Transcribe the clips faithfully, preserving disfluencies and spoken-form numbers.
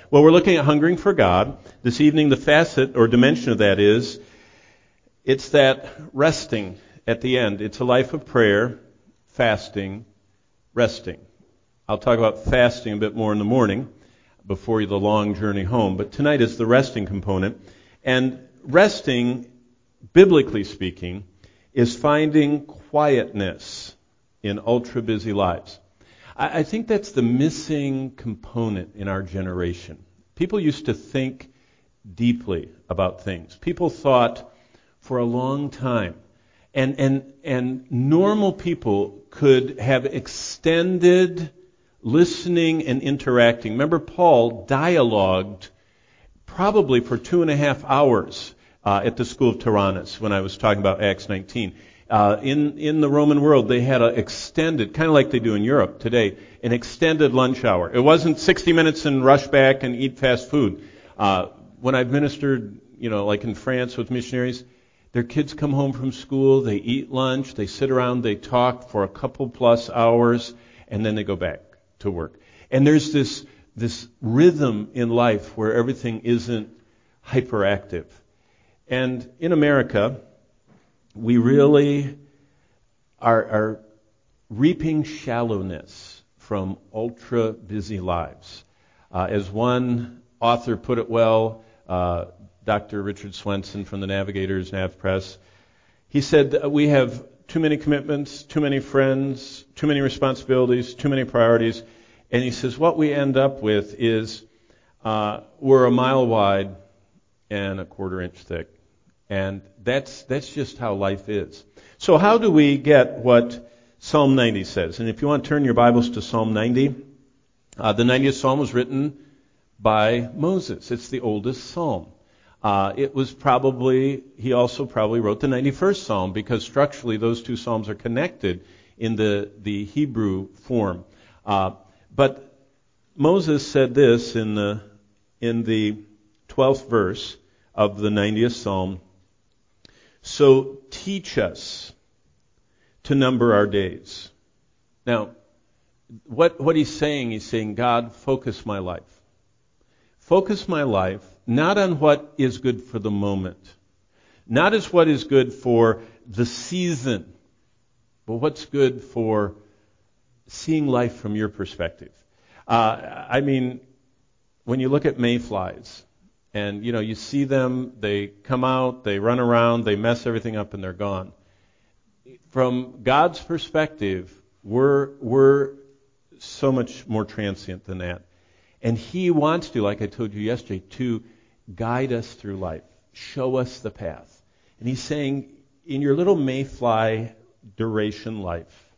Well, we're looking at hungering for God. This evening, the facet or dimension of that is, it's that resting at the end. It's a life of prayer, fasting, resting. I'll talk about fasting a bit more in the morning before the long journey home. But tonight is the resting component. And resting, biblically speaking, is finding quietness in ultra-busy lives. I think that's the missing component in our generation. People used to think deeply about things. People thought for a long time. And, and, and normal people could have extended listening and interacting. Remember, Paul dialogued probably for two and a half hours uh, at the school of Tyrannus when I was talking about Acts nineteen. Uh, in, in the Roman world, they had an extended, kind of like they do in Europe today, an extended lunch hour. It wasn't sixty minutes and rush back and eat fast food. Uh, when I've ministered, you know, like in France with missionaries, their kids come home from school, they eat lunch, they sit around, they talk for a couple plus hours, and then they go back to work. And there's this, this rhythm in life where everything isn't hyperactive. And in America, we really are, are reaping shallowness from ultra busy lives. Uh, as one author put it well, uh, Doctor Richard Swenson from the Navigators Nav Press, he said, we have too many commitments, too many friends, too many responsibilities, too many priorities. And he says what we end up with is uh, we're a mile wide and a quarter inch thick. And that's that's just how life is. So how do we get what Psalm ninety says? And if you want to turn your Bibles to Psalm ninety, uh, the ninetieth Psalm was written by Moses. It's the oldest Psalm. Uh, it was probably, he also probably wrote the ninety-first Psalm because structurally those two Psalms are connected in the, the Hebrew form. Uh, but Moses said this in the, in the twelfth verse of the ninetieth Psalm. So teach us to number our days. Now, what, what he's saying, he's saying, God, focus my life. Focus my life not on what is good for the moment, not as what is good for the season, but what's good for seeing life from your perspective. Uh, I mean, when you look at mayflies, and, you know, you see them, they come out, they run around, they mess everything up, and they're gone. From God's perspective, we're, we're so much more transient than that. And He wants to, like I told you yesterday, to guide us through life, show us the path. And He's saying, in your little mayfly duration life,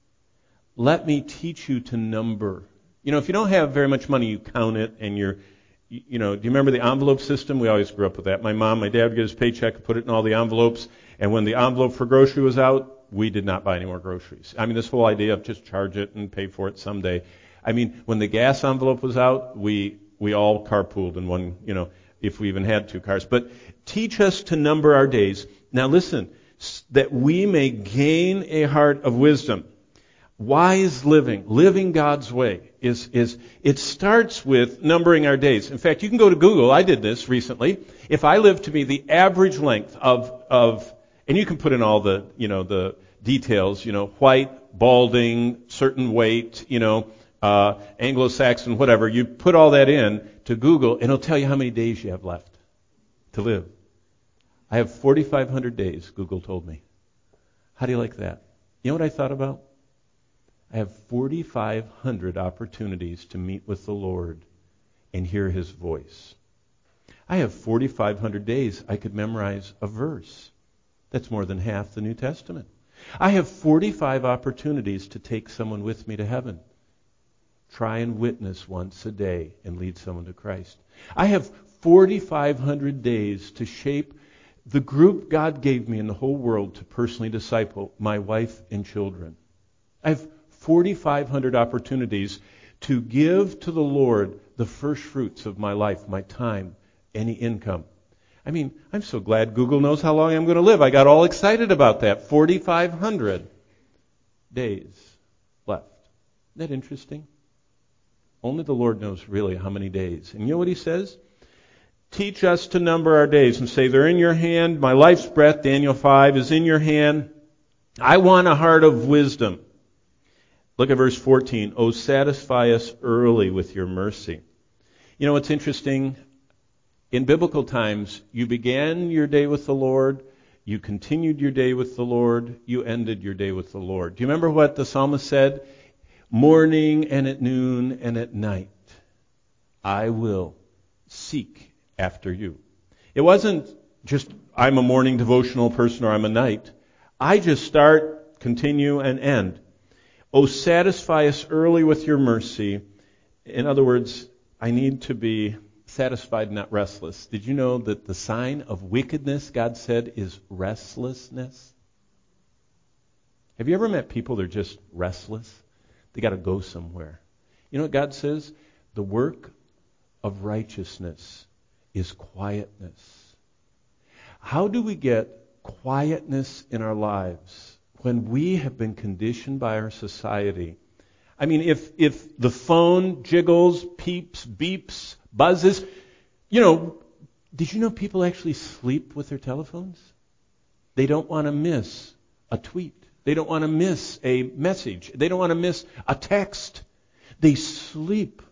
let me teach you to number. You know, if you don't have very much money, you count it, and you're You know, do you remember the envelope system? We always grew up with that. My mom, my dad would get his paycheck, put it in all the envelopes, and when the envelope for grocery was out, we did not buy any more groceries. I mean, this whole idea of just charge it and pay for it someday. I mean, when the gas envelope was out, we we all carpooled in one, you know, if we even had two cars. But teach us to number our days. Now listen, that we may gain a heart of wisdom. Wise living, living God's way, is, is, it starts with numbering our days. In fact, you can go to Google. I did this recently. If I live to be the average length of, of, and you can put in all the, you know, the details, you know, white, balding, certain weight, you know, uh, Anglo-Saxon, whatever. You put all that in to Google, and it'll tell you how many days you have left to live. I have forty-five hundred days, Google told me. How do you like that? You know what I thought about? I have forty-five hundred opportunities to meet with the Lord and hear His voice. I have forty-five hundred days I could memorize a verse. That's more than half the New Testament. I have forty-five opportunities to take someone with me to heaven. Try and witness once a day and lead someone to Christ. I have forty-five hundred days to shape the group God gave me in the whole world to personally disciple my wife and children. I have forty-five hundred opportunities to give to the Lord the first fruits of my life, my time, any income. I mean, I'm so glad Google knows how long I'm going to live. I got all excited about that. forty-five hundred days left. Isn't that interesting? Only the Lord knows really how many days. And you know what he says? Teach us to number our days and say, they're in your hand. My life's breath, Daniel five, is in your hand. I want a heart of wisdom. Look at verse fourteen. Oh, satisfy us early with your mercy. You know what's interesting? In biblical times, you began your day with the Lord, you continued your day with the Lord, you ended your day with the Lord. Do you remember what the psalmist said? Morning and at noon and at night, I will seek after you. It wasn't just, I'm a morning devotional person or I'm a night. I just start, continue, and end. Oh, satisfy us early with your mercy. In other words, I need to be satisfied, not restless. Did you know that the sign of wickedness, God said, is restlessness? Have you ever met people that are just restless? They got to go somewhere. You know what God says? The work of righteousness is quietness. How do we get quietness in our lives when we have been conditioned by our society? I mean, if if the phone jiggles, peeps, beeps, buzzes, you know, did you know people actually sleep with their telephones? They don't want to miss a tweet. They don't want to miss a message. They don't want to miss a text. They sleep,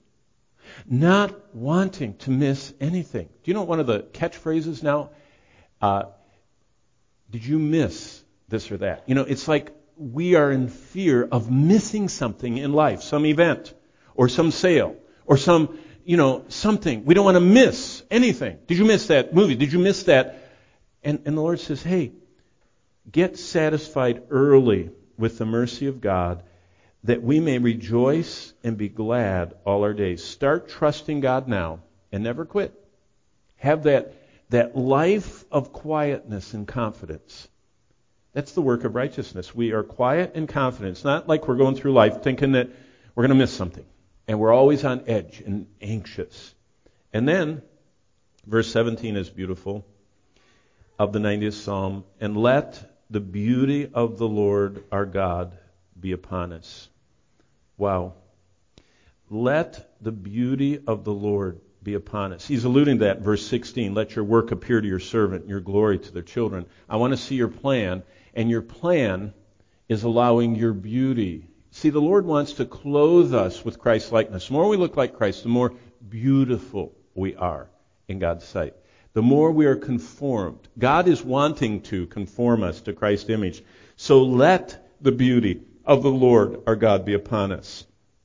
not wanting to miss anything. Do you know one of the catchphrases now? Uh, did you miss this or that? You know, it's like we are in fear of missing something in life, some event or some sale or some, you know, something. We don't want to miss anything. Did you miss that movie? Did you miss that? And, and the Lord says, hey, get satisfied early with the mercy of God that we may rejoice and be glad all our days. Start trusting God now and never quit. Have that, that life of quietness and confidence. That's the work of righteousness. We are quiet and confident. It's not like we're going through life thinking that we're going to miss something. And we're always on edge and anxious. And then, verse seventeen is beautiful of the ninetieth Psalm. And let the beauty of the Lord our God be upon us. Wow. Let the beauty of the Lord be upon us. He's alluding to that in verse sixteen. Let your work appear to your servant, your glory to their children. I want to see your plan, and your plan is allowing your beauty. See, the Lord wants to clothe us with Christ's likeness. The more we look like Christ, the more beautiful we are in God's sight. The more we are conformed. God is wanting to conform us to Christ's image. So let the beauty of the Lord our God be upon us.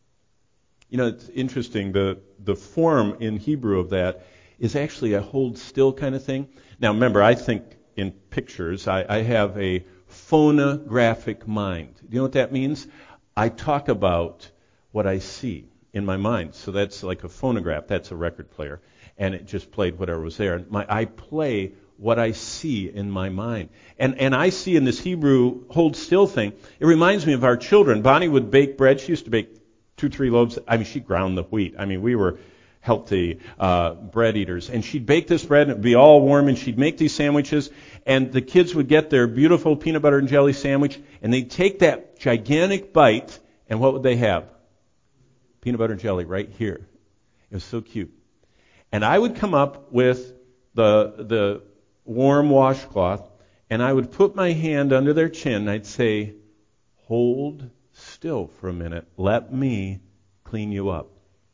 You know, it's interesting. The, the form in Hebrew of that is actually a hold still kind of thing. Now remember, I think in pictures. I, I have a phonographic mind. Do you know what that means? I talk about what I see in my mind. So that's like a phonograph. That's a record player. And it just played whatever was there. My, I play what I see in my mind. And and I see in this Hebrew hold still thing, it reminds me of our children. Bonnie would bake bread. She used to bake two, three loaves. I mean, she ground the wheat. I mean, we were healthy uh, bread eaters. And she'd bake this bread, and it would be all warm, and she'd make these sandwiches, and the kids would get their beautiful peanut butter and jelly sandwich, and they'd take that gigantic bite, and what would they have? Peanut butter and jelly right here. It was so cute. And I would come up with the the warm washcloth, and I would put my hand under their chin, and I'd say, hold still for a minute. Let me clean you up.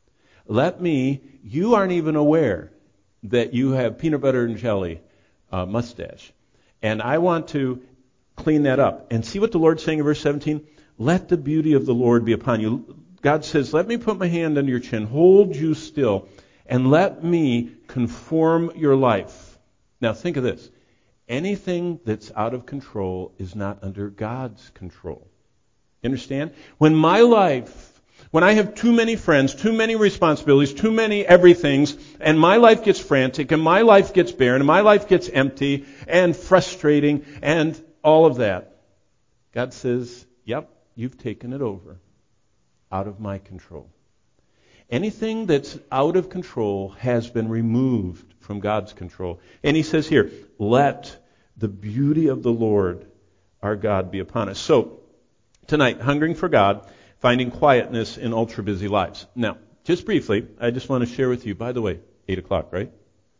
Let me, you aren't even aware that you have peanut butter and jelly uh, mustache. And I want to clean that up. And see what the Lord's saying in verse seventeen? Let the beauty of the Lord be upon you. God says, let me put my hand under your chin, hold you still, and let me conform your life. Now think of this. Anything that's out of control is not under God's control. You understand? When my life, when I have too many friends, too many responsibilities, too many everythings, and my life gets frantic, and my life gets barren, and my life gets empty, and frustrating, and all of that, God says, yep, you've taken it over. Out of my control. Anything that's out of control has been removed from God's control. And he says here, let the beauty of the Lord our God be upon us. So, tonight, hungering for God, finding quietness in ultra-busy lives. Now, just briefly, I just want to share with you, by the way, eight o'clock, right?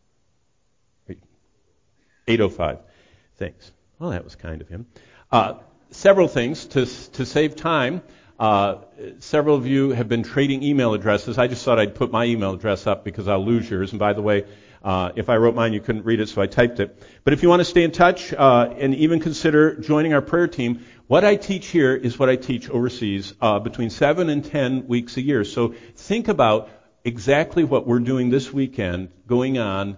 eight oh five. Thanks. Well, that was kind of him. Uh, several things to to save time. Uh, several of you have been trading email addresses. I just thought I'd put my email address up because I'll lose yours. And by the way, uh, if I wrote mine, you couldn't read it, so I typed it. But if you want to stay in touch uh, and even consider joining our prayer team, what I teach here is what I teach overseas uh, between seven and ten weeks a year. So think about exactly what we're doing this weekend going on,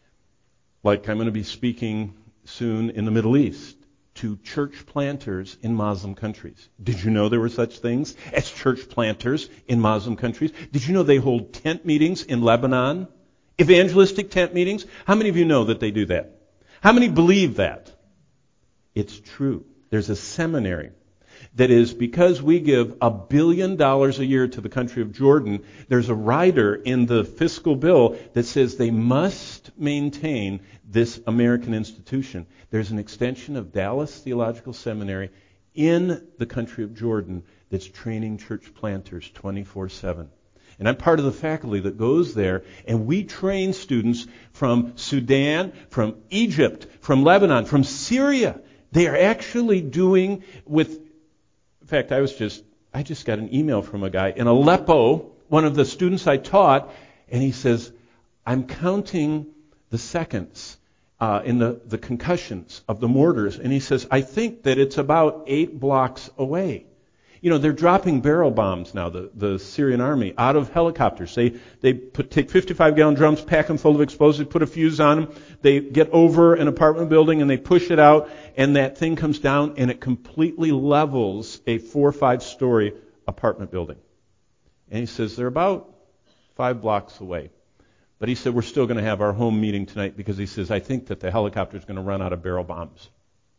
like I'm going to be speaking soon in the Middle East to church planters in Muslim countries. Did you know there were such things as church planters in Muslim countries? Did you know they hold tent meetings in Lebanon? Evangelistic tent meetings? How many of you know that they do that? How many believe that? It's true. There's a seminary that is, because we give a billion dollars a year to the country of Jordan, there's a rider in the fiscal bill that says they must maintain this American institution. There's an extension of Dallas Theological Seminary in the country of Jordan that's training church planters twenty-four seven. And I'm part of the faculty that goes there, and we train students from Sudan, from Egypt, from Lebanon, from Syria. They are actually doing with, in fact, I was just, I just got an email from a guy in Aleppo, one of the students I taught, and he says, I'm counting the seconds uh, in the, the concussions of the mortars, and he says, I think that it's about eight blocks away. You know, they're dropping barrel bombs now, the, the Syrian army, out of helicopters. They they put, take fifty-five gallon drums, pack them full of explosives, put a fuse on them. They get over an apartment building and they push it out, and that thing comes down and it completely levels a four or five story apartment building. And he says they're about five blocks away. But he said we're still going to have our home meeting tonight because he says I think that the helicopter is going to run out of barrel bombs.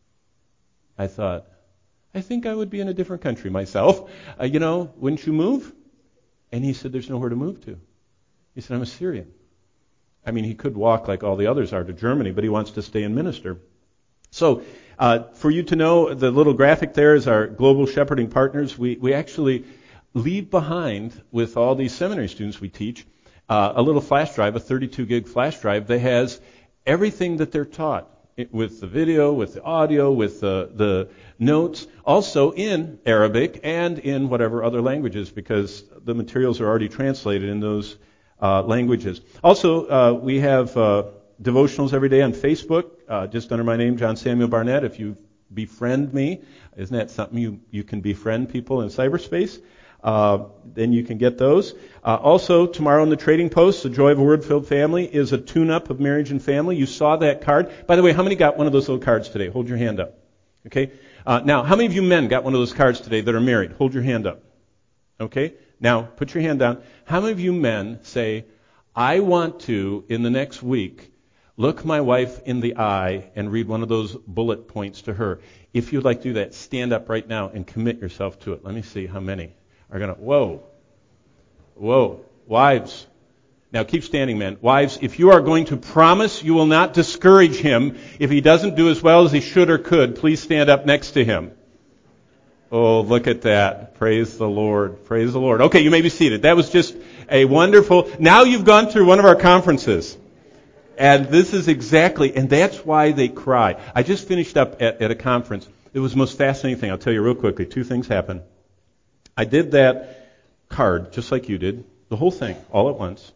I thought, I think I would be in a different country myself. Uh, you know, wouldn't you move? And he said, there's nowhere to move to. He said, I'm a Syrian. I mean, he could walk like all the others are to Germany, but he wants to stay and minister. So, uh, for you to know, the little graphic there is our Global Shepherding Partners. We, we actually leave behind, with all these seminary students we teach, uh, a little flash drive, a thirty-two gig flash drive that has everything that they're taught. It, with the video, with the audio, with the, the notes, also in Arabic and in whatever other languages, because the materials are already translated in those uh, languages. Also, uh, we have uh, devotionals every day on Facebook, uh, just under my name, John Samuel Barnett. If you befriend me, isn't that something you, you can befriend people in cyberspace? Uh, then you can get those. Uh, also, tomorrow in the Trading Post, The Joy of a Word-Filled Family is a tune-up of marriage and family. You saw that card. By the way, how many got one of those little cards today? Hold your hand up. Okay. Uh, now, how many of you men got one of those cards today that are married? Hold your hand up. Okay. Now, put your hand down. How many of you men say, I want to, in the next week, look my wife in the eye and read one of those bullet points to her? If you'd like to do that, stand up right now and commit yourself to it. Let me see how many are going to, whoa, whoa, wives. Now keep standing, men. Wives, if you are going to promise you will not discourage him if he doesn't do as well as he should or could, please stand up next to him. Oh, look at that. Praise the Lord. Praise the Lord. Okay, you may be seated. That was just a wonderful, now you've gone through one of our conferences. And this is exactly, and that's why they cry. I just finished up at, at a conference. It was the most fascinating thing. I'll tell you real quickly. Two things happened. I did that card, just like you did, the whole thing, all at once.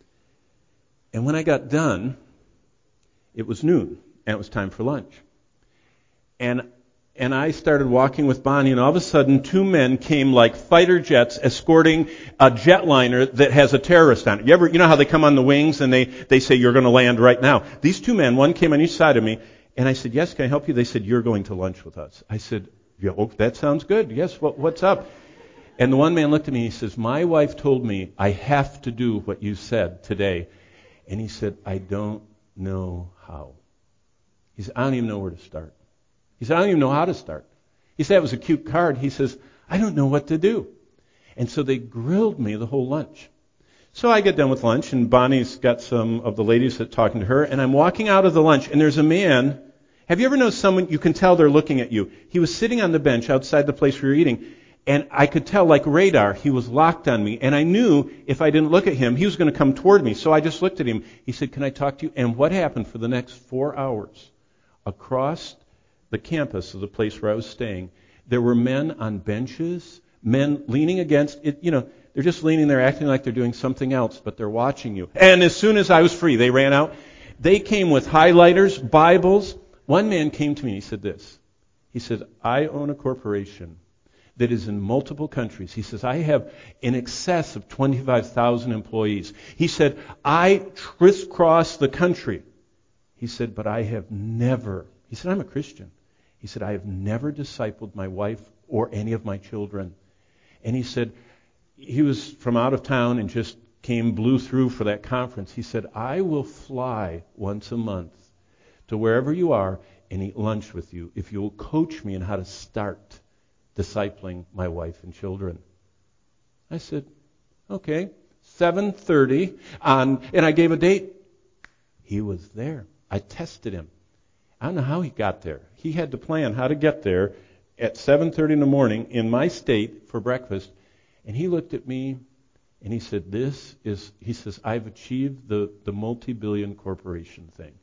And when I got done, it was noon, and it was time for lunch. And and I started walking with Bonnie, and all of a sudden, two men came like fighter jets escorting a jetliner that has a terrorist on it. You ever, you know how they come on the wings, and they, they say, you're going to land right now. These two men, one came on each side of me, and I said, yes, can I help you? They said, you're going to lunch with us. I said, yeah, oh, that sounds good. Yes, what, what's up? And the one man looked at me and he says, my wife told me I have to do what you said today. And he said, I don't know how. He said, I don't even know where to start. He said, I don't even know how to start. He said, it was a cute card. He says, I don't know what to do. And so they grilled me the whole lunch. So I get done with lunch, and Bonnie's got some of the ladies that are talking to her, and I'm walking out of the lunch, and there's a man. Have you ever known someone, you can tell they're looking at you. He was sitting on the bench outside the place we were eating, And I could tell, like radar, he was locked on me. And I knew if I didn't look at him, he was going to come toward me. So I just looked at him. He said, "Can I talk to you?" And what happened for the next four hours? Across the campus of the place where I was staying, there were men on benches, men leaning against it. You know, they're just leaning there acting like they're doing something else, but they're watching you. And as soon as I was free, they ran out. They came with highlighters, Bibles. One man came to me and he said this. He said, "I own a corporation that is in multiple countries." He says, "I have in excess of twenty-five thousand employees." He said, "I crisscross the country." He said, "But I have never," he said, "I'm a Christian." He said, "I have never discipled my wife or any of my children." And he said, he was from out of town and just came, blew through for that conference. He said, "I will fly once a month to wherever you are and eat lunch with you if you will coach me in how to start discipling my wife and children." I said, "Okay, seven thirty on," and I gave a date. He was there. I tested him. I don't know how he got there. He had to plan how to get there at seven thirty in the morning in my state for breakfast. And he looked at me and he said, "This is," he says, "I've achieved the, the multi-billion corporation thing."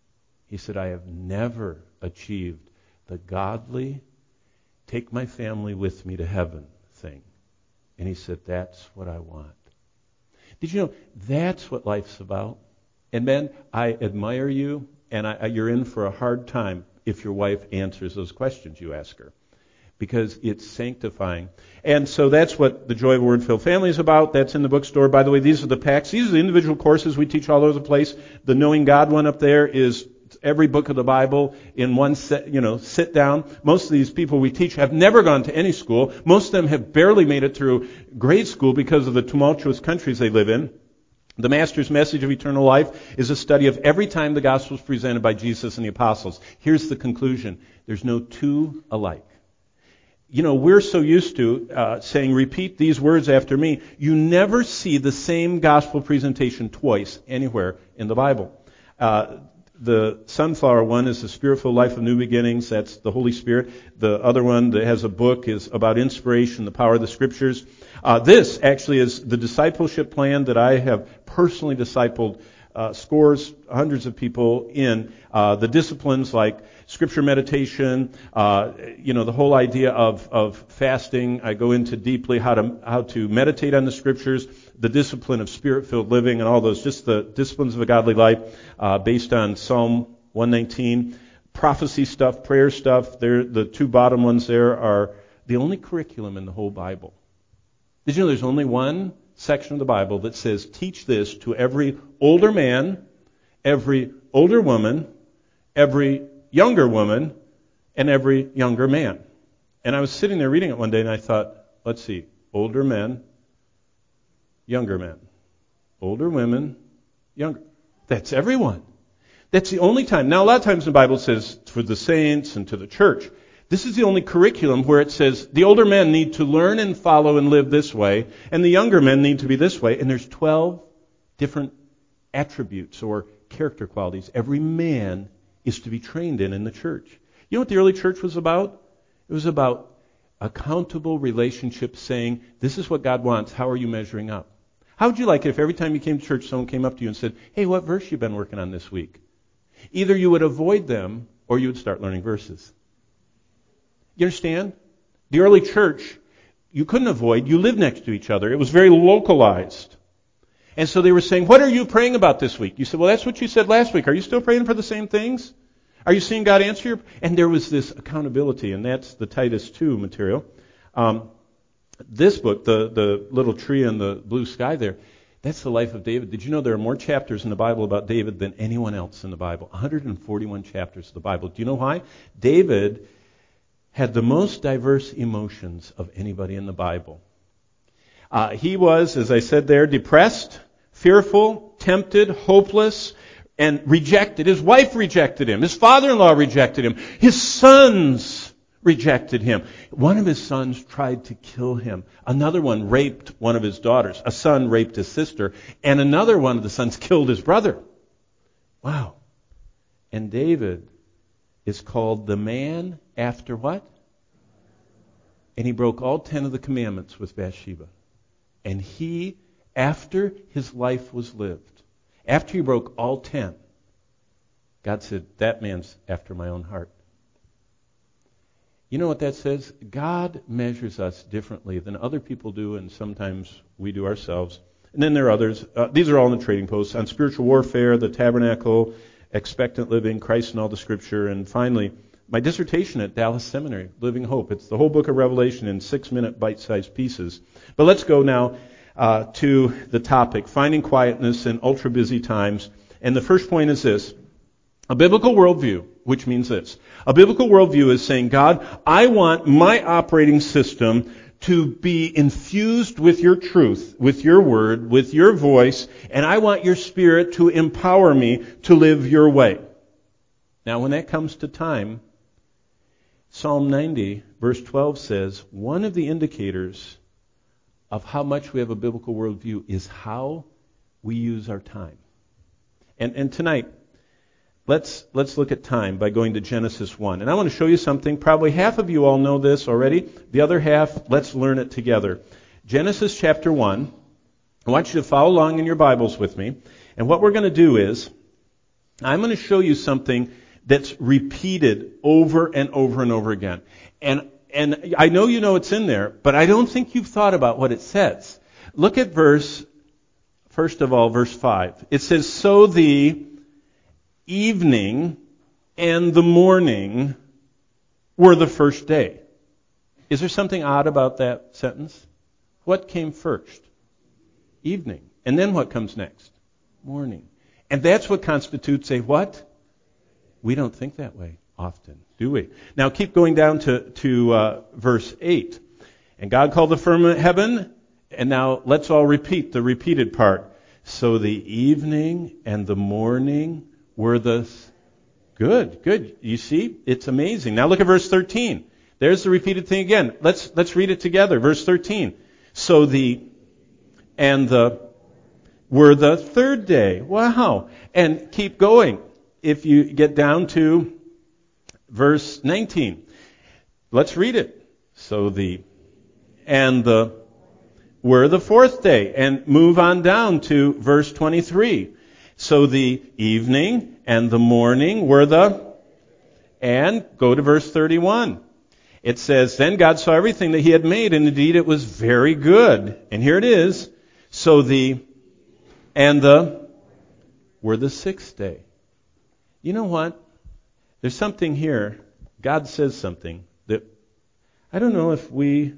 He said, "I have never achieved the godly, take my family with me to heaven thing." And he said, "That's what I want." Did you know that's what life's about? And men, I admire you, and I, you're in for a hard time if your wife answers those questions you ask her, because it's sanctifying. And so that's what the Joy of a Word-Filled Family is about. That's in the bookstore. By the way, these are the packs. These are the individual courses we teach all over the place. The Knowing God one up there is every book of the Bible in one set, you know, sit down. Most of these people we teach have never gone to any school. Most of them have barely made it through grade school because of the tumultuous countries they live in. The Master's Message of Eternal Life is a study of every time the gospel is presented by Jesus and the apostles. Here's the conclusion. There's no two alike. You know, we're so used to uh, saying, "Repeat these words after me." You never see the same gospel presentation twice anywhere in the Bible. Uh, The sunflower one is the Spirit-Filled Life of New Beginnings. That's the Holy Spirit. The other one that has a book is about inspiration, the power of the Scriptures. Uh, this actually is the discipleship plan that I have personally discipled uh, scores, hundreds of people in. Uh, the disciplines like Scripture meditation, uh, you know, the whole idea of, of fasting. I go into deeply how to how to meditate on the Scriptures, the discipline of Spirit-filled living, and all those, just the disciplines of a godly life uh, based on Psalm one nineteen. Prophecy stuff, prayer stuff, they're, the two bottom ones there are the only curriculum in the whole Bible. Did you know there's only one section of the Bible that says, "Teach this to every older man, every older woman, every younger woman, and every younger man"? And I was sitting there reading it one day and I thought, let's see, older men, younger men, older women, younger. That's everyone. That's the only time. Now, a lot of times the Bible says for the saints and to the church. This is the only curriculum where it says the older men need to learn and follow and live this way, and the younger men need to be this way. And there's twelve different attributes or character qualities every man is to be trained in in the church. You know what the early church was about? It was about accountable relationships, saying, "This is what God wants. How are you measuring up?" How would you like it if every time you came to church, someone came up to you and said, "Hey, what verse you been working on this week?" Either you would avoid them or you would start learning verses. You understand? The early church, you couldn't avoid. You lived next to each other. It was very localized. And so they were saying, "What are you praying about this week?" You said, "Well, that's what you said last week. Are you still praying for the same things? Are you seeing God answer your..." And there was this accountability, and that's the Titus two material. Um, this book, the, the little tree in the blue sky there, that's the life of David. Did you know there are more chapters in the Bible about David than anyone else in the Bible? one hundred forty-one chapters of the Bible. Do you know why? David had the most diverse emotions of anybody in the Bible. Uh, he was, as I said there, depressed, fearful, tempted, hopeless, and rejected. His wife rejected him. His father-in-law rejected him. His sons rejected him. One of his sons tried to kill him. Another one raped one of his daughters. A son raped his sister. And another one of the sons killed his brother. Wow. And David is called the man after what? And he broke all ten of the commandments with Bathsheba. And he, after his life was lived, after he broke all ten, God said, that man's after my own heart. You know what that says? God measures us differently than other people do, and sometimes we do ourselves. And then there are others. Uh, these are all in the trading posts on spiritual warfare, the tabernacle, expectant living, Christ and all the Scripture, and finally, my dissertation at Dallas Seminary, Living Hope. It's the whole book of Revelation in six-minute bite-sized pieces. But let's go now uh, to the topic, finding quietness in ultra-busy times. And the first point is this. A biblical worldview, which means this. A biblical worldview is saying, God, I want my operating system to be infused with your truth, with your word, with your voice, and I want your Spirit to empower me to live your way. Now, when that comes to time, Psalm ninety, verse twelve says, one of the indicators of how much we have a biblical worldview is how we use our time. And, and tonight, let's, let's look at time by going to Genesis one. And I want to show you something. Probably half of you all know this already. The other half, let's learn it together. Genesis chapter one. I want you to follow along in your Bibles with me. And what we're going to do is, I'm going to show you something that's repeated over and over and over again. And and I know you know it's in there, but I don't think you've thought about what it says. Look at verse, first of all, verse five. It says, so the evening and the morning were the first day. Is there something odd about that sentence? What came first? Evening. And then what comes next? Morning. And that's what constitutes a what? We don't think that way often, do we? Now keep going down to, to uh, verse eight. And God called the firmament heaven. And now let's all repeat the repeated part. So the evening and the morning were the... Good, good. You see, it's amazing. Now look at verse thirteen. There's the repeated thing again. Let's, let's read it together. Verse thirteen. So the... And the... were the third day. Wow. And keep going. If you get down to verse nineteen, let's read it. So the, and the, were the fourth day. And move on down to verse twenty-three. So the evening and the morning were the, and go to verse thirty-one. It says, then God saw everything that he had made, and indeed it was very good. And here it is. So the, and the, were the sixth day. You know what? There's something here. God says something that I don't know if we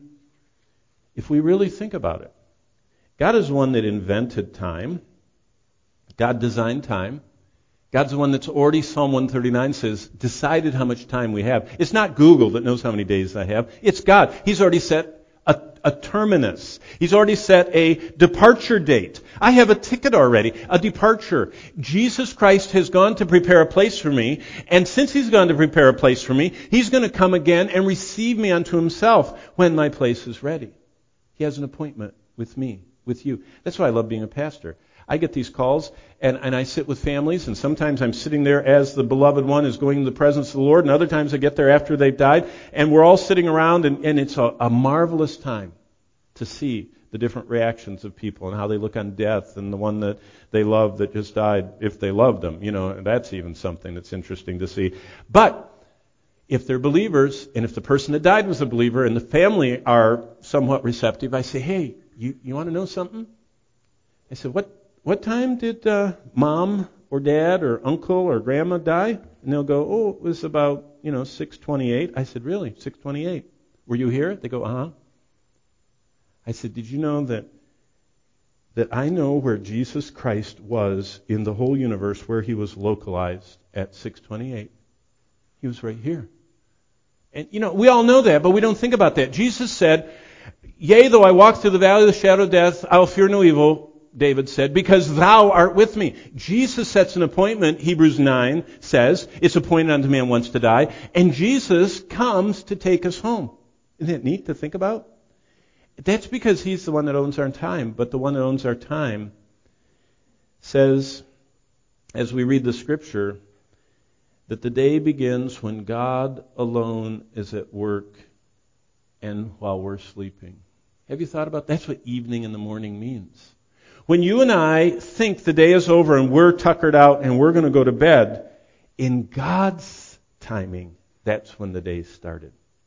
if we really think about it. God is the one that invented time. God designed time. God's the one that's already, Psalm one thirty-nine says, decided how much time we have. It's not Google that knows how many days I have. It's God. He's already set a, a terminus. He's already set a departure date. I have a ticket already, a departure. Jesus Christ has gone to prepare a place for me, and since he's gone to prepare a place for me, he's going to come again and receive me unto himself when my place is ready. He has an appointment with me, with you. That's why I love being a pastor. I get these calls, and, and I sit with families, and sometimes I'm sitting there as the beloved one is going to the presence of the Lord, and other times I get there after they've died, and we're all sitting around, and, and it's a, a marvelous time to see the different reactions of people and how they look on death and the one that they love that just died, if they loved them. You know, that's even something that's interesting to see. But if they're believers, and if the person that died was a believer, and the family are somewhat receptive, I say, hey, you, you want to know something? I said, what what time did uh, mom or dad or uncle or grandma die? And they'll go, oh, it was about, you know, six twenty-eight. I said, really? six twenty-eight. Were you here? They go, uh-huh. I said, did you know that that I know where Jesus Christ was in the whole universe, where he was localized at six twenty-eight? He was right here. And, you know, we all know that, but we don't think about that. Jesus said, yea, though I walk through the valley of the shadow of death, I will fear no evil, David said, because thou art with me. Jesus sets an appointment, Hebrews nine says, it's appointed unto man once to die, and Jesus comes to take us home. Isn't that neat to think about? That's because he's the one that owns our time, but the one that owns our time says, as we read the scripture, that the day begins when God alone is at work and while we're sleeping. Have you thought about that? That's what evening and the morning means. When you and I think the day is over and we're tuckered out and we're going to go to bed, in God's timing, that's when the day started.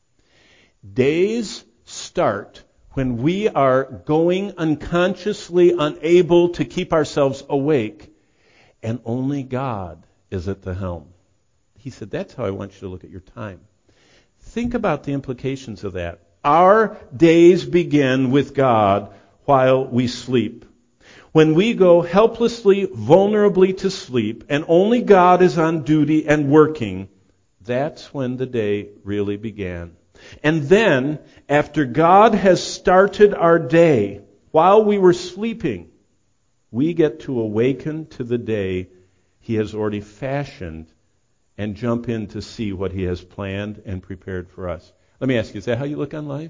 Days start when we are going unconsciously unable to keep ourselves awake, and only God is at the helm. He said, that's how I want you to look at your time. Think about the implications of that. Our days begin with God while we sleep. When we go helplessly, vulnerably to sleep, and only God is on duty and working, that's when the day really began. And then, after God has started our day, while we were sleeping, we get to awaken to the day He has already fashioned and jump in to see what He has planned and prepared for us. Let me ask you, is that how you look on life?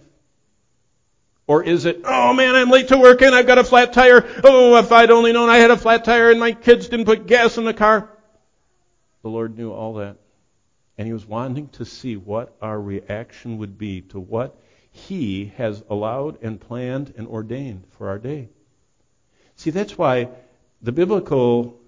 Or is it, oh man, I'm late to work and I've got a flat tire. Oh, if I'd only known I had a flat tire and my kids didn't put gas in the car. The Lord knew all that. And He was wanting to see what our reaction would be to what He has allowed and planned and ordained for our day. See, that's why the biblical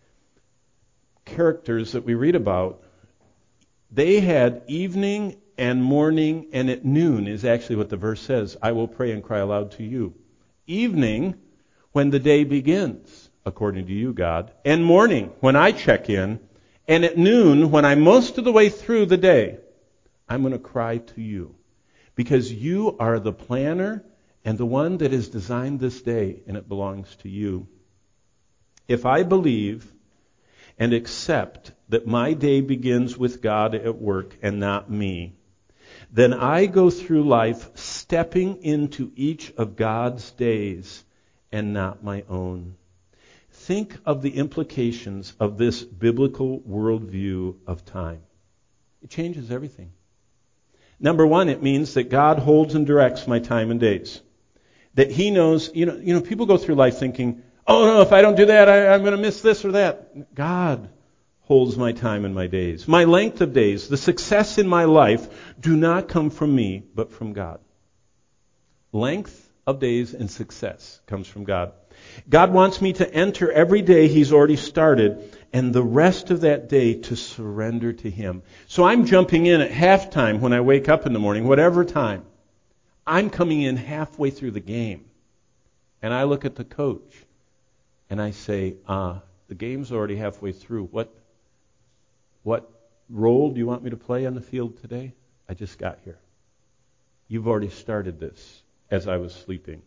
characters that we read about, they had evening and morning, and at noon is actually what the verse says. I will pray and cry aloud to you. Evening, when the day begins, according to you, God. And morning, when I check in. And at noon, when I'm most of the way through the day, I'm going to cry to you. Because you are the planner and the one that has designed this day, and it belongs to you. If I believe and accept that my day begins with God at work and not me, then I go through life stepping into each of God's days and not my own. Think of the implications of this biblical worldview of time. It changes everything. Number one, it means that God holds and directs my time and days. That He knows, you know, you know, people go through life thinking, oh no, if I don't do that, I, I'm going to miss this or that. God holds my time and my days. My length of days, the success in my life, do not come from me, but from God. Length of days and success comes from God. God wants me to enter every day He's already started, and the rest of that day to surrender to Him. So I'm jumping in at halftime when I wake up in the morning, whatever time. I'm coming in halfway through the game. And I look at the coach, and I say, uh, the game's already halfway through. What What role do you want me to play on the field today? I just got here. You've already started this as I was sleeping.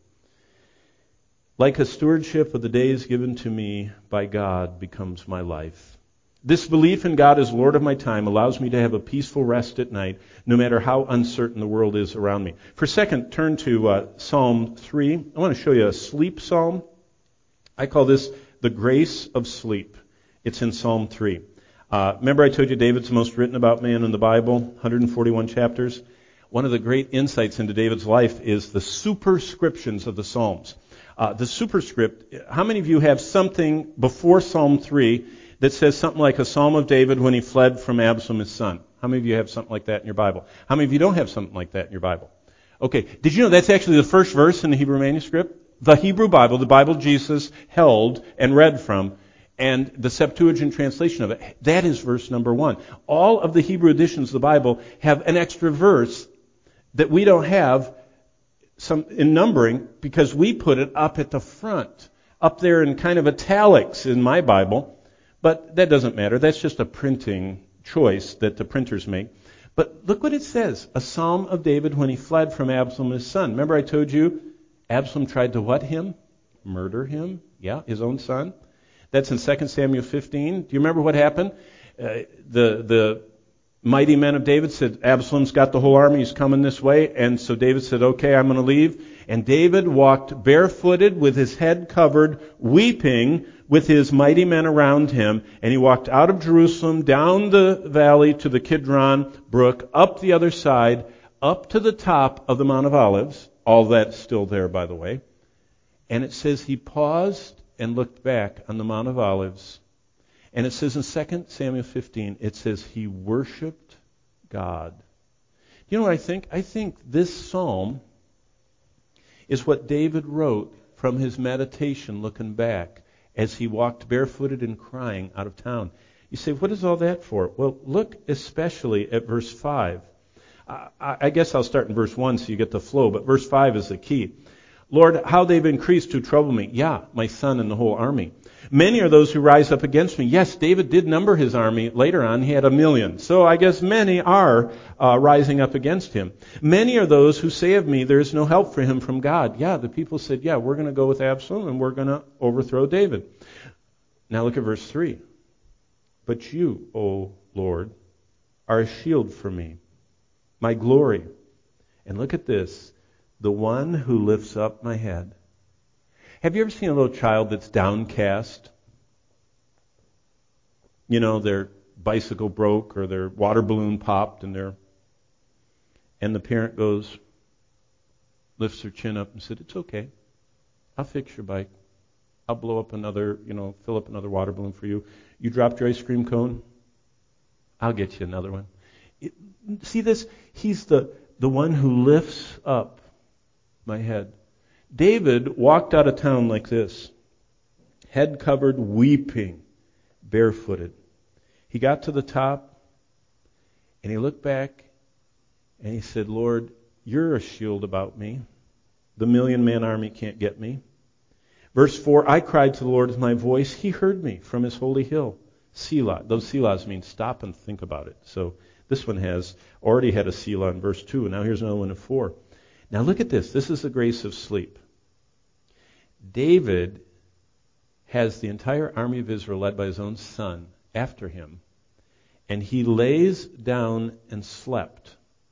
Like a stewardship of the days given to me by God becomes my life. This belief in God as Lord of my time allows me to have a peaceful rest at night, no matter how uncertain the world is around me. For a second, turn to uh, Psalm three. I want to show you a sleep psalm. I call this the grace of sleep. It's in Psalm three. Uh, remember I told you David's the most written about man in the Bible, one hundred forty-one chapters? One of the great insights into David's life is the superscriptions of the Psalms. Uh, the superscript, how many of you have something before Psalm three that says something like a Psalm of David when he fled from Absalom, his son? How many of you have something like that in your Bible? How many of you don't have something like that in your Bible? Okay, did you know that's actually the first verse in the Hebrew manuscript? The Hebrew Bible, the Bible Jesus held and read from, and the Septuagint translation of it, that is verse number one. All of the Hebrew editions of the Bible have an extra verse that we don't have some in numbering because we put it up at the front, up there in kind of italics in my Bible. But that doesn't matter. That's just a printing choice that the printers make. But look what it says. A Psalm of David when he fled from Absalom, his son. Remember I told you Absalom tried to what him? Murder him. Yeah, his own son. That's in Second Samuel fifteen. Do you remember what happened? Uh, the the mighty men of David said, Absalom's got the whole army, he's coming this way. And so David said, okay, I'm going to leave. And David walked barefooted with his head covered, weeping with his mighty men around him. And he walked out of Jerusalem, down the valley to the Kidron brook, up the other side, up to the top of the Mount of Olives. All that's still there, by the way. And it says he paused and looked back on the Mount of Olives. And it says in Second Samuel fifteen, it says he worshiped God. You know what I think? I think this psalm is what David wrote from his meditation looking back as he walked barefooted and crying out of town. You say, what is all that for? Well, look especially at verse five. I, I guess I'll start in verse one so you get the flow, but verse five is the key. Lord, how they've increased to trouble me. Yeah, my son and the whole army. Many are those who rise up against me. Yes, David did number his army. Later on, he had a million. So I guess many are uh, rising up against him. Many are those who say of me, there is no help for him from God. Yeah, the people said, yeah, we're going to go with Absalom and we're going to overthrow David. Now look at verse three. But you, O Lord, are a shield for me, my glory. And look at this. The one who lifts up my head. Have you ever seen a little child that's downcast? You know, their bicycle broke or their water balloon popped and they're, and the parent goes, lifts her chin up and said, it's okay. I'll fix your bike. I'll blow up another, you know, fill up another water balloon for you. You dropped your ice cream cone? I'll get you another one. It, see this? He's the, the one who lifts up my head. David walked out of town like this, head covered, weeping, barefooted. He got to the top, and he looked back, and he said, Lord, you're a shield about me. The million-man army can't get me. Verse four, I cried to the Lord with my voice. He heard me from his holy hill. Selah. Those Selahs mean stop and think about it. So this one has already had a Selah in verse two, and now here's another one in four. Now look at this. This is the grace of sleep. David has the entire army of Israel led by his own son after him, and he lays down and slept.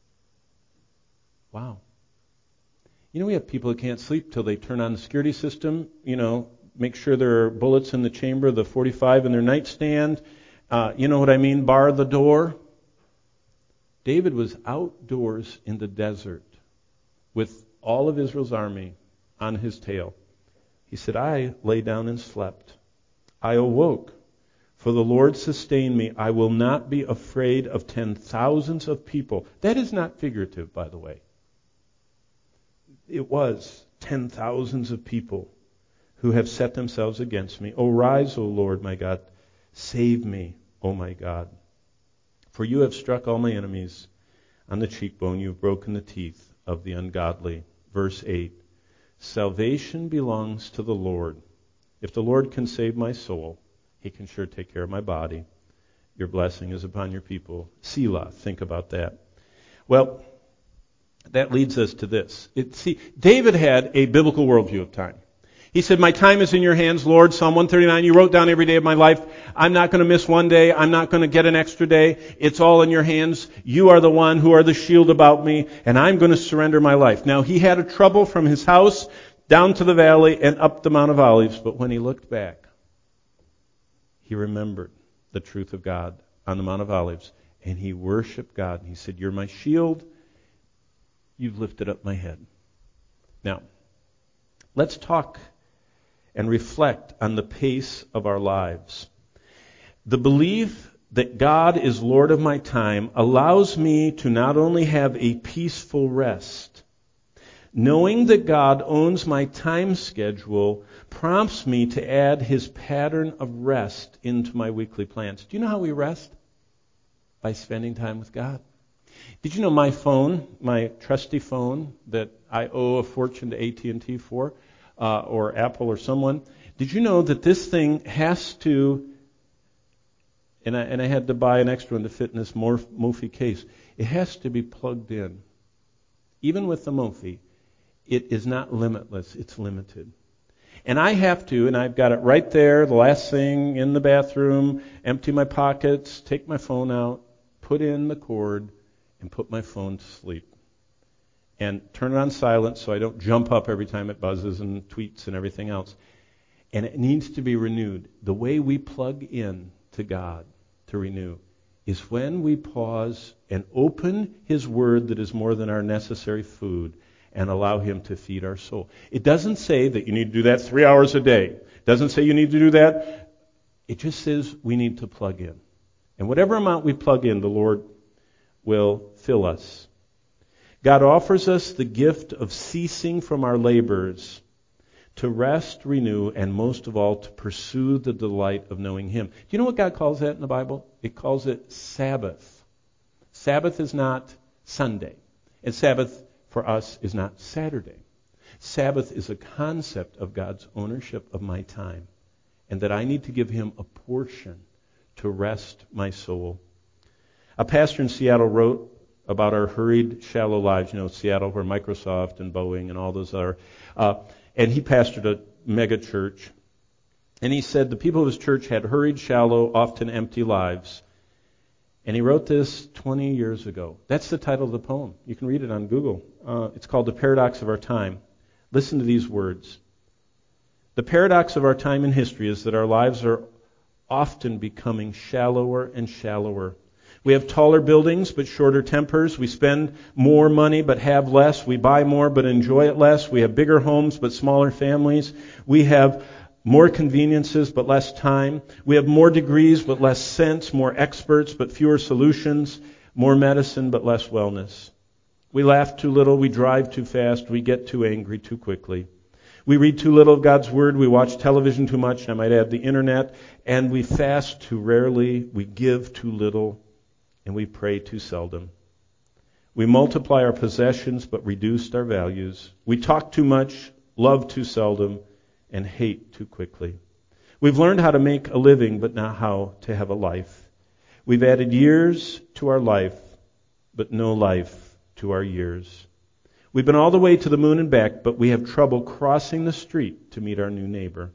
Wow. You know, we have people who can't sleep till they turn on the security system, you know, make sure there are bullets in the chamber, the forty-five in their nightstand. Uh, you know what I mean? Bar the door. David was outdoors in the desert with all of Israel's army on his tail. He said, I lay down and slept. I awoke, for the Lord sustained me. I will not be afraid of ten thousands of people. That is not figurative, by the way. It was ten thousands of people who have set themselves against me. O rise, O Lord, my God. Save me, O my God. For you have struck all my enemies on the cheekbone. You have broken the teeth of the ungodly. Verse eight, salvation belongs to the Lord. If the Lord can save my soul, he can sure take care of my body. Your blessing is upon your people. Selah, think about that. Well, that leads us to this. It, see, David had a biblical worldview of time. He said, my time is in your hands, Lord. Psalm one thirty-nine, you wrote down every day of my life. I'm not going to miss one day. I'm not going to get an extra day. It's all in your hands. You are the one who are the shield about me, and I'm going to surrender my life. Now, he had a trouble from his house down to the valley and up the Mount of Olives, but when he looked back, he remembered the truth of God on the Mount of Olives, and he worshiped God. And he said, you're my shield. You've lifted up my head. Now, let's talk and reflect on the pace of our lives. The belief that God is Lord of my time allows me to not only have a peaceful rest, knowing that God owns my time schedule prompts me to add his pattern of rest into my weekly plans. Do you know how we rest? By spending time with God. Did you know my phone, my trusty phone that I owe a fortune to A T and T for, uh, or Apple or someone, did you know that this thing has to, and I, and I had to buy an extra one to fit in this Morph, Mophie case, it has to be plugged in. Even with the Mophie, it is not limitless, it's limited. And I have to, and I've got it right there, the last thing in the bathroom, empty my pockets, take my phone out, put in the cord, and put my phone to sleep. And turn it on silent so I don't jump up every time it buzzes and tweets and everything else. And it needs to be renewed. The way we plug in to God to renew is when we pause and open his word that is more than our necessary food and allow him to feed our soul. It doesn't say that you need to do that three hours a day. It doesn't say you need to do that. It just says we need to plug in. And whatever amount we plug in, the Lord will fill us. God offers us the gift of ceasing from our labors to rest, renew, and most of all, to pursue the delight of knowing Him. Do you know what God calls that in the Bible? It calls it Sabbath. Sabbath is not Sunday, and Sabbath for us is not Saturday. Sabbath is a concept of God's ownership of my time, and that I need to give Him a portion to rest my soul. A pastor in Seattle wrote about our hurried, shallow lives. You know, Seattle, where Microsoft and Boeing and all those are. Uh, and he pastored a mega church. And he said the people of his church had hurried, shallow, often empty lives. And he wrote this twenty years ago. That's the title of the poem. You can read it on Google. Uh, it's called The Paradox of Our Time. Listen to these words. The paradox of our time in history is that our lives are often becoming shallower and shallower. We have taller buildings but shorter tempers. We spend more money but have less. We buy more but enjoy it less. We have bigger homes but smaller families. We have more conveniences but less time. We have more degrees but less sense. More experts but fewer solutions. More medicine but less wellness. We laugh too little. We drive too fast. We get too angry too quickly. We read too little of God's Word. We watch television too much, and I might add the internet. And we fast too rarely. We give too little. And we pray too seldom. We multiply our possessions but reduce our values. We talk too much, love too seldom, and hate too quickly. We've learned how to make a living but not how to have a life. We've added years to our life but no life to our years. We've been all the way to the moon and back, but we have trouble crossing the street to meet our new neighbor.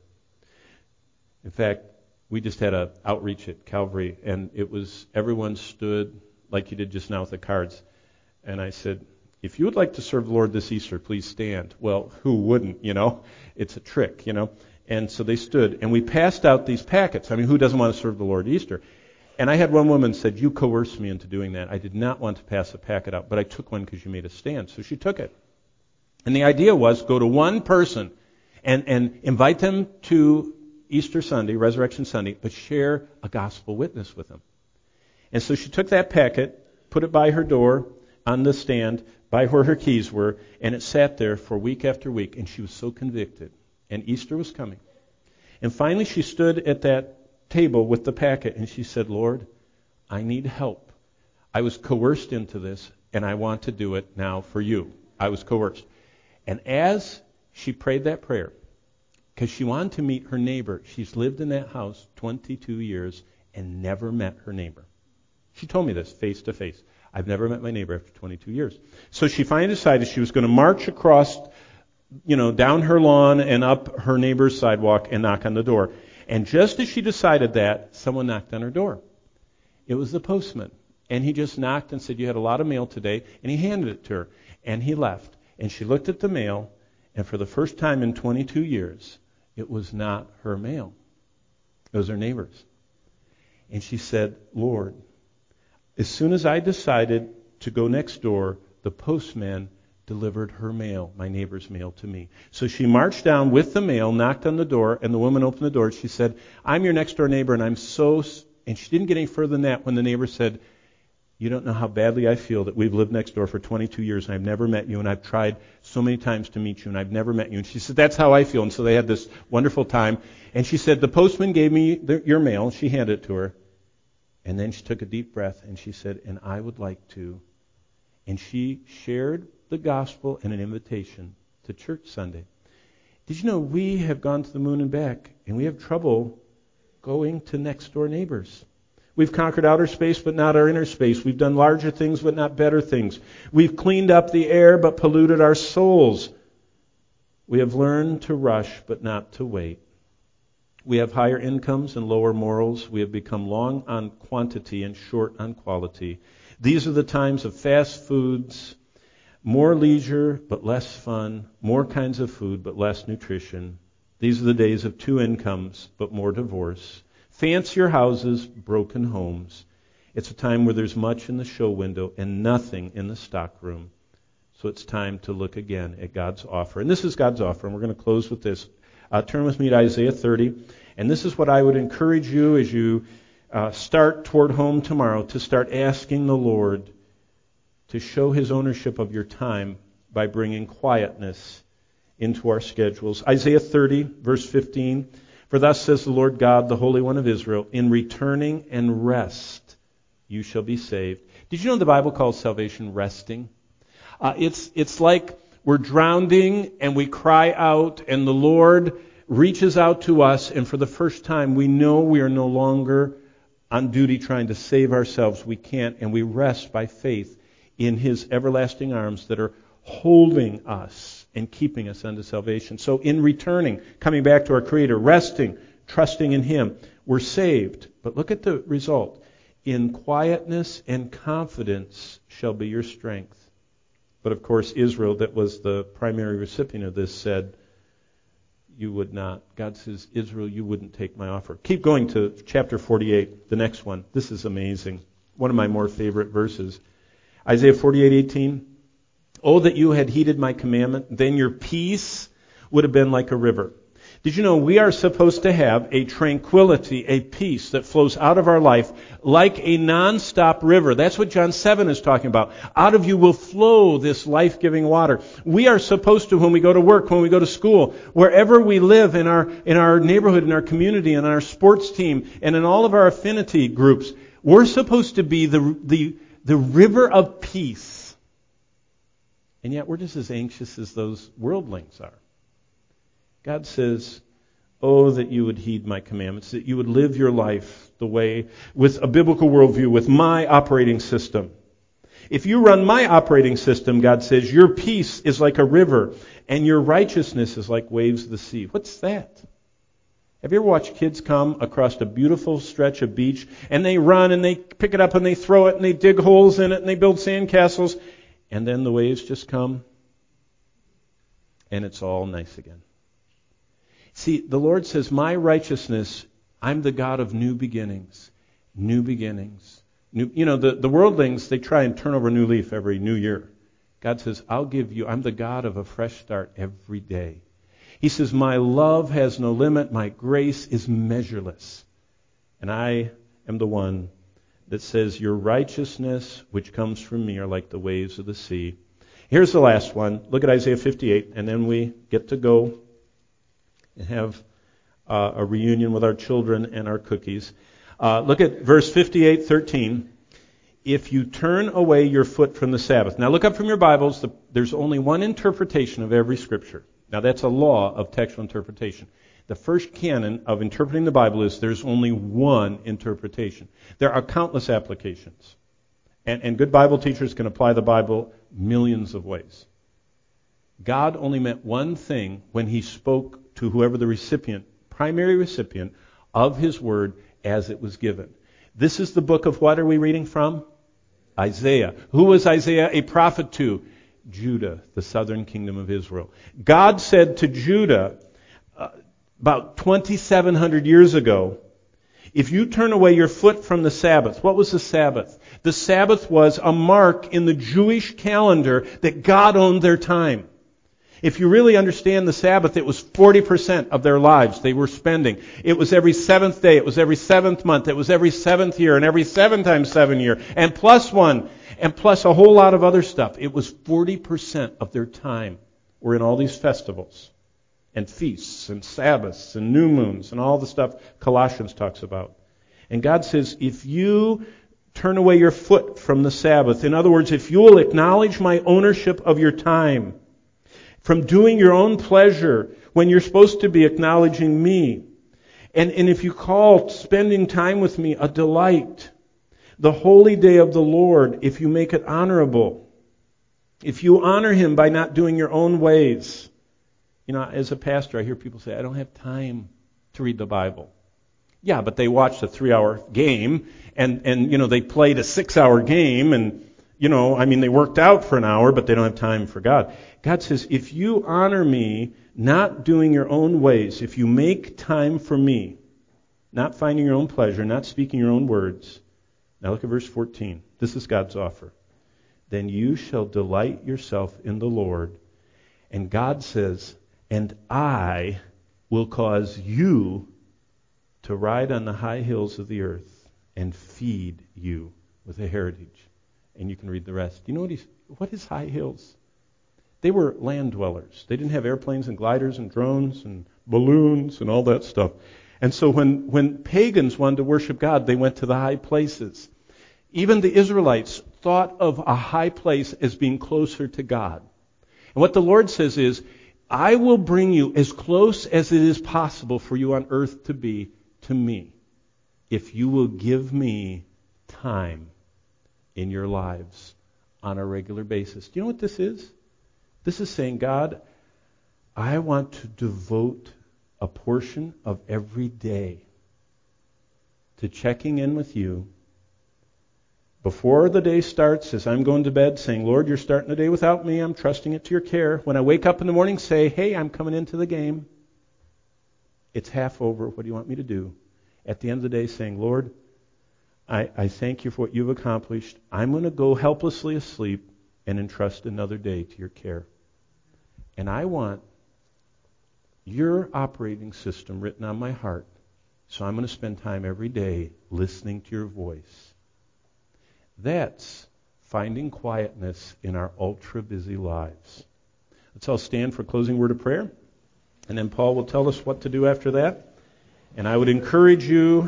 In fact, we just had an outreach at Calvary, and it was everyone stood like you did just now with the cards. And I said, if you would like to serve the Lord this Easter, please stand. Well, who wouldn't, you know? It's a trick, you know? And so they stood, and we passed out these packets. I mean, who doesn't want to serve the Lord Easter? And I had one woman said, you coerced me into doing that. I did not want to pass a packet out, but I took one because you made a stand. So she took it. And the idea was go to one person and, and invite them to Easter Sunday, Resurrection Sunday, but share a gospel witness with them. And so she took that packet, put it by her door on the stand, by where her keys were, and it sat there for week after week, and she was so convicted. And Easter was coming. And finally she stood at that table with the packet, and she said, Lord, I need help. I was coerced into this, and I want to do it now for you. I was coerced. And as she prayed that prayer, because she wanted to meet her neighbor. She's lived in that house twenty-two years and never met her neighbor. She told me this face to face. I've never met my neighbor after twenty-two years. So she finally decided she was going to march across, you know, down her lawn and up her neighbor's sidewalk and knock on the door. And just as she decided that, someone knocked on her door. It was the postman. And he just knocked and said, you had a lot of mail today. And he handed it to her. And he left. And she looked at the mail, and for the first time in twenty-two years, it was not her mail. It was her neighbor's. And she said, Lord, as soon as I decided to go next door, the postman delivered her mail, my neighbor's mail, to me. So she marched down with the mail, knocked on the door, and the woman opened the door. She said, I'm your next door neighbor, and I'm so... And she didn't get any further than that when the neighbor said, you don't know how badly I feel that we've lived next door for twenty-two years and I've never met you, and I've tried so many times to meet you and I've never met you. And she said, that's how I feel. And so they had this wonderful time. And she said, the postman gave me the, your mail. She handed it to her. And then she took a deep breath and she said, and I would like to. And she shared the gospel and an invitation to church Sunday. Did you know we have gone to the moon and back, and we have trouble going to next door neighbors? We've conquered outer space, but not our inner space. We've done larger things, but not better things. We've cleaned up the air, but polluted our souls. We have learned to rush, but not to wait. We have higher incomes and lower morals. We have become long on quantity and short on quality. These are the times of fast foods, more leisure, but less fun, more kinds of food, but less nutrition. These are the days of two incomes, but more divorce. Fancier houses, broken homes. It's a time where there's much in the show window and nothing in the stock room. So it's time to look again at God's offer. And this is God's offer, and we're going to close with this. Uh, turn with me to Isaiah thirty. And this is what I would encourage you as you uh, start toward home tomorrow, to start asking the Lord to show his ownership of your time by bringing quietness into our schedules. Isaiah thirty, verse fifteen, for thus says the Lord God, the Holy One of Israel, in returning and rest you shall be saved. Did you know the Bible calls salvation resting? Uh, it's, it's like we're drowning and we cry out and the Lord reaches out to us, and for the first time we know we are no longer on duty trying to save ourselves. We can't, and we rest by faith in his everlasting arms that are holding us and keeping us unto salvation. So in returning, coming back to our Creator, resting, trusting in him, we're saved. But look at the result. In quietness and confidence shall be your strength. But of course, Israel, that was the primary recipient of this, said, you would not. God says, Israel, you wouldn't take my offer. Keep going to chapter forty-eight, the next one. This is amazing. One of my more favorite verses. Isaiah forty-eight eighteen. Oh, that you had heeded my commandment, then your peace would have been like a river. Did you know we are supposed to have a tranquility, a peace that flows out of our life like a non-stop river? That's what John seven is talking about. Out of you will flow this life-giving water. We are supposed to, when we go to work, when we go to school, wherever we live in our in our neighborhood, in our community, in our sports team, and in all of our affinity groups, we're supposed to be the the the river of peace. And yet we're just as anxious as those worldlings are. God says, oh, that you would heed my commandments, that you would live your life the way, with a biblical worldview, with my operating system. If you run my operating system, God says, your peace is like a river, and your righteousness is like waves of the sea. What's that? Have you ever watched kids come across a beautiful stretch of beach, and they run, and they pick it up, and they throw it, and they dig holes in it, and they build sandcastles, and then the waves just come, and it's all nice again. See, the Lord says, my righteousness, I'm the God of new beginnings. New beginnings. New, you know, the, the worldlings, they try and turn over a new leaf every new year. God says, I'll give you, I'm the God of a fresh start every day. He says, my love has no limit. My grace is measureless. And I am the one that says, your righteousness, which comes from me, are like the waves of the sea. Here's the last one. Look at Isaiah fifty-eight, and then we get to go and have uh, a reunion with our children and our cookies. Uh, look at verse fifty-eight thirteen. If you turn away your foot from the Sabbath. Now look up from your Bibles. The, there's only one interpretation of every scripture. Now that's a law of textual interpretation. The first canon of interpreting the Bible is there's only one interpretation. There are countless applications. And, and good Bible teachers can apply the Bible millions of ways. God only meant one thing when he spoke to whoever the recipient, primary recipient of his word as it was given. This is the book of what are we reading from? Isaiah. Who was Isaiah a prophet to? Judah, the southern kingdom of Israel. God said to Judah uh, about twenty-seven hundred years ago, if you turn away your foot from the Sabbath. What was the Sabbath? The Sabbath was a mark in the Jewish calendar that God owned their time. If you really understand the Sabbath, it was forty percent of their lives they were spending. It was every seventh day, it was every seventh month, it was every seventh year, and every seven times seven year, and plus one, and plus a whole lot of other stuff. It was forty percent of their time were in all these festivals, and feasts, and Sabbaths, and new moons, and all the stuff Colossians talks about. And God says, if you turn away your foot from the Sabbath, in other words, if you will acknowledge my ownership of your time, from doing your own pleasure when you're supposed to be acknowledging me. And, and if you call spending time with me a delight, the holy day of the Lord, if you make it honorable, if you honor him by not doing your own ways. You know, as a pastor, I hear people say, I don't have time to read the Bible. Yeah, but they watched a three-hour game, and, and you know, they played a six-hour game, and you know, I mean, they worked out for an hour, but they don't have time for God. God says, if you honor me, not doing your own ways, if you make time for me, not finding your own pleasure, not speaking your own words. Now look at verse fourteen. This is God's offer. Then you shall delight yourself in the Lord. And God says, and I will cause you to ride on the high hills of the earth and feed you with a heritage. And you can read the rest. You know what he's, what is high hills? They were land dwellers. They didn't have airplanes and gliders and drones and balloons and all that stuff. And so when, when pagans wanted to worship God, they went to the high places. Even the Israelites thought of a high place as being closer to God. And what the Lord says is, I will bring you as close as it is possible for you on earth to be to me, if you will give me time in your lives on a regular basis. Do you know what this is? This is saying, God, I want to devote a portion of every day to checking in with you before the day starts, as I'm going to bed, saying, Lord, you're starting the day without me. I'm trusting it to your care. When I wake up in the morning, say, hey, I'm coming into the game. It's half over. What do you want me to do? At the end of the day, saying, Lord, I, I thank you for what you've accomplished. I'm going to go helplessly asleep and entrust another day to your care. And I want your operating system written on my heart. So I'm going to spend time every day listening to your voice. That's finding quietness in our ultra-busy lives. Let's all stand for a closing word of prayer. And then Paul will tell us what to do after that. And I would encourage you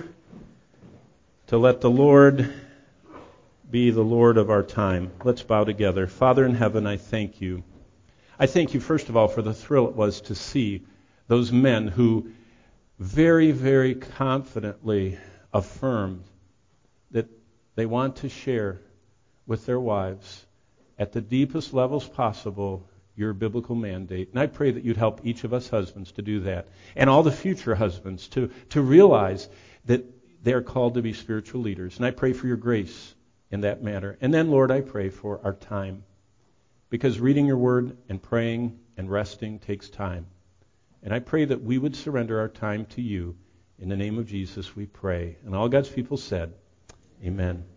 to let the Lord be the Lord of our time. Let's bow together. Father in heaven, I thank you. I thank you, first of all, for the thrill it was to see those men who very, very confidently affirmed that they want to share with their wives at the deepest levels possible your biblical mandate. And I pray that you'd help each of us husbands to do that. And all the future husbands to, to realize that they are called to be spiritual leaders. And I pray for your grace in that matter. And then, Lord, I pray for our time. Because reading your word and praying and resting takes time. And I pray that we would surrender our time to you. In the name of Jesus we pray. And all God's people said, amen.